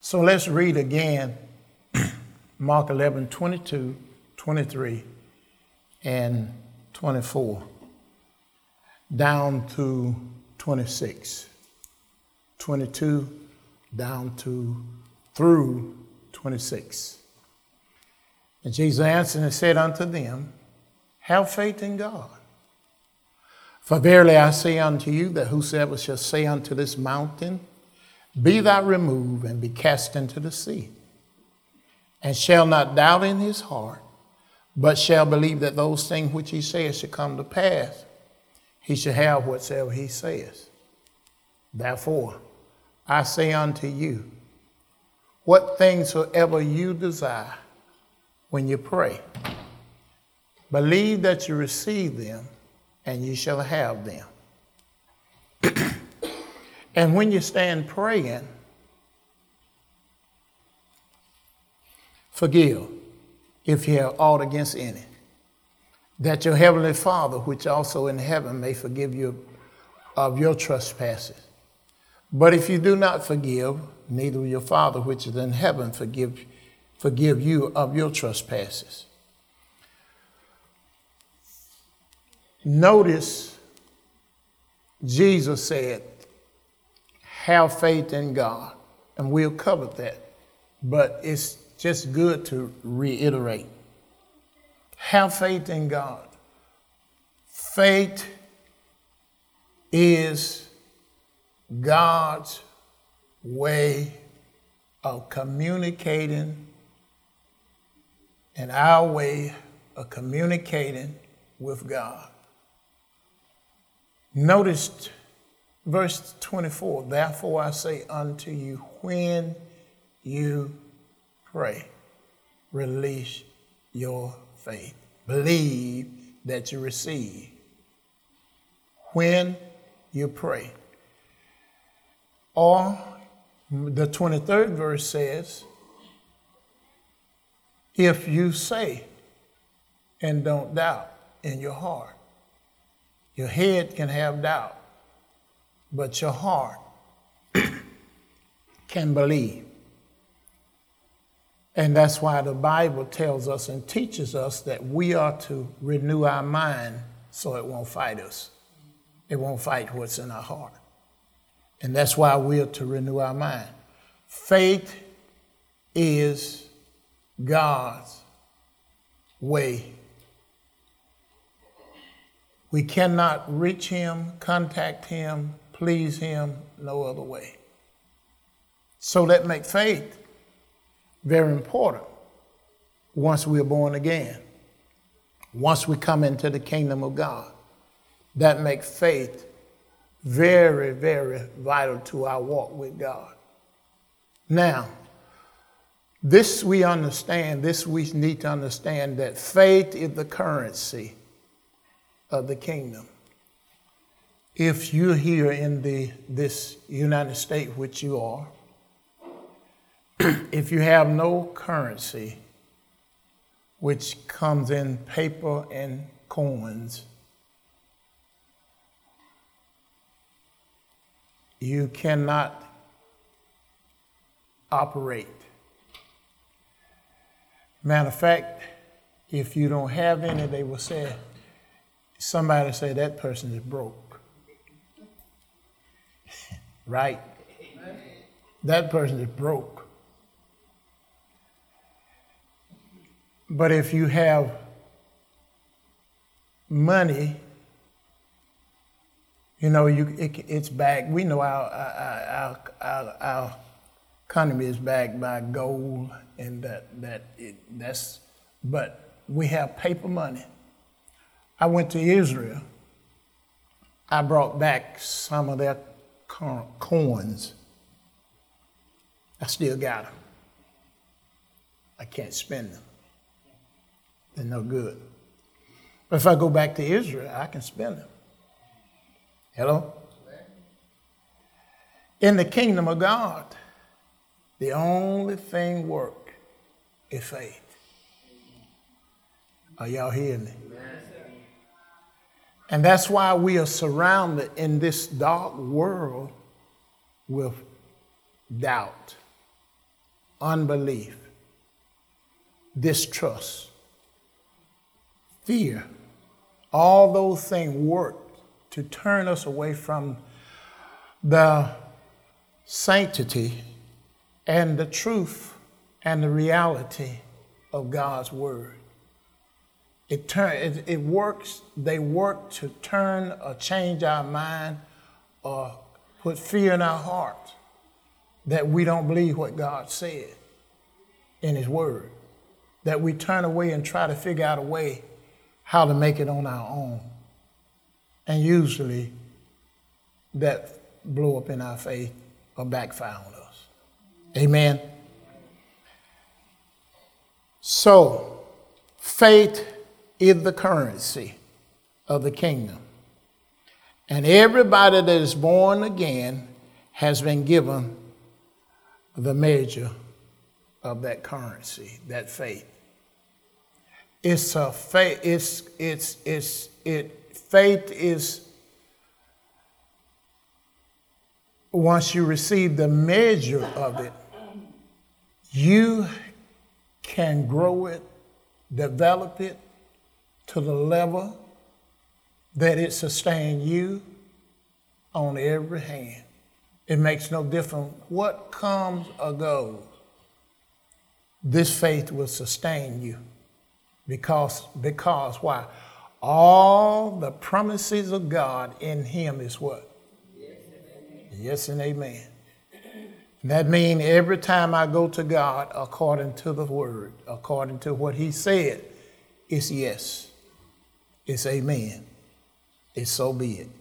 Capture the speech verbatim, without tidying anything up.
So let's read again Mark eleven, twenty-two, twenty-three, and twenty-four, down to twenty-six. twenty-two down to through twenty-six. And Jesus answered and said unto them, have faith in God. For verily I say unto you that whosoever shall say unto this mountain, be thou removed and be cast into the sea, and shall not doubt in his heart, but shall believe that those things which he saith shall come to pass, he shall have whatsoever he says. Therefore, I say unto you, what things soever you desire when you pray, believe that you receive them, and you shall have them. And when you stand praying, forgive if you have aught against any, that your heavenly Father, which also in heaven, may forgive you of your trespasses. But if you do not forgive, neither will your Father, which is in heaven, forgive, forgive you of your trespasses. Notice Jesus said, have faith in God. And we'll cover that. But it's just good to reiterate. Have faith in God. Faith is God's way of communicating and our way of communicating with God. Notice verse twenty-four, therefore I say unto you, when you pray, release your faith. Believe that you receive. When you pray. Or the twenty-third verse says, if you say and don't doubt in your heart. Your head can have doubt, but your heart can believe. And that's why the Bible tells us and teaches us that we are to renew our mind so it won't fight us. It won't fight what's in our heart. And that's why we are to renew our mind. Faith is God's way. We cannot reach him, contact him, please him no other way. So that makes faith very important once we are born again. Once we come into the kingdom of God. That makes faith very, very vital to our walk with God. Now, this we understand, this we need to understand that faith is the currency of the kingdom. If you're here in the this United States, which you are, if you have no currency, which comes in paper and coins, you cannot operate. Matter of fact, if you don't have any, they will say, somebody say that person is broke. Right? That person is broke. But if you have money, you know, you it, it's backed. We know our our, our our our economy is backed by gold, and that that it, that's. But we have paper money. I went to Israel. I brought back some of their coins. I still got them. I can't spend them. They're no good. But if I go back to Israel, I can spend them. Hello? In the kingdom of God, the only thing work is faith. Are y'all hearing me? And that's why we are surrounded in this dark world with doubt. unbelief, distrust, fear. All those things work to turn us away from the sanctity and the truth and the reality of God's word. It, turn, it, it works, they work to turn or change our mind or put fear in our heart that we don't believe what God said in his word, that we turn away and try to figure out a way how to make it on our own. And usually that blow up in our faith or backfire on us. Amen. So faith is the currency of the kingdom. And everybody that is born again has been given the measure of that currency, that faith. It's a faith, it's, it's, it's, it, faith is, once you receive the measure of it, you can grow it, develop it to the level that it sustains you on every hand. It makes no difference what comes or goes. This faith will sustain you. Because, because why? All the promises of God in him is what? Yes and amen. Yes and amen. And that means every time I go to God according to the word, according to what he said, it's yes. It's amen. It's so be it.